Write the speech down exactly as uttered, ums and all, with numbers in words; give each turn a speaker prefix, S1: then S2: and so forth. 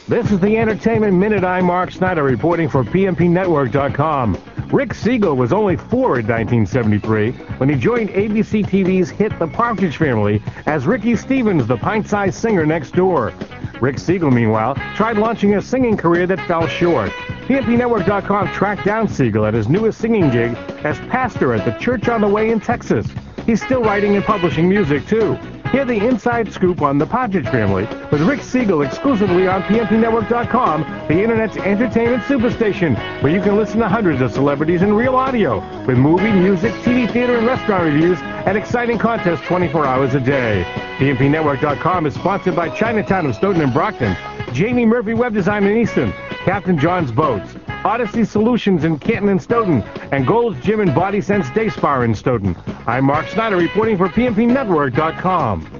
S1: This is the Entertainment Minute. I'm Mark Snyder reporting for P M P Network dot com. Rick Siegel was only four in nineteen seventy-three when he joined A B C T V's hit The Partridge Family as Ricky Stevens, the pint-sized singer next door. Rick Siegel, meanwhile, tried launching a singing career that fell short. P M P Network dot com tracked down Siegel at his newest singing gig as pastor at the Church on the Way in Texas. He's still writing and publishing music, too. Hear the inside scoop on The Partridge Family with Rick Siegel exclusively on P M P Network dot com, the Internet's entertainment superstation, where you can listen to hundreds of celebrities in real audio with movie, music, T V, theater, and restaurant reviews and exciting contests twenty-four hours a day. P M P Network dot com is sponsored by Chinatown of Stoughton and Brockton, Jamie Murphy Web Design in Easton, Captain John's Boats, Odyssey Solutions in Canton and Stoughton, and Gold's Gym and Body Sense Day Spa in Stoughton. I'm Mark Snyder reporting for P M P Network dot com.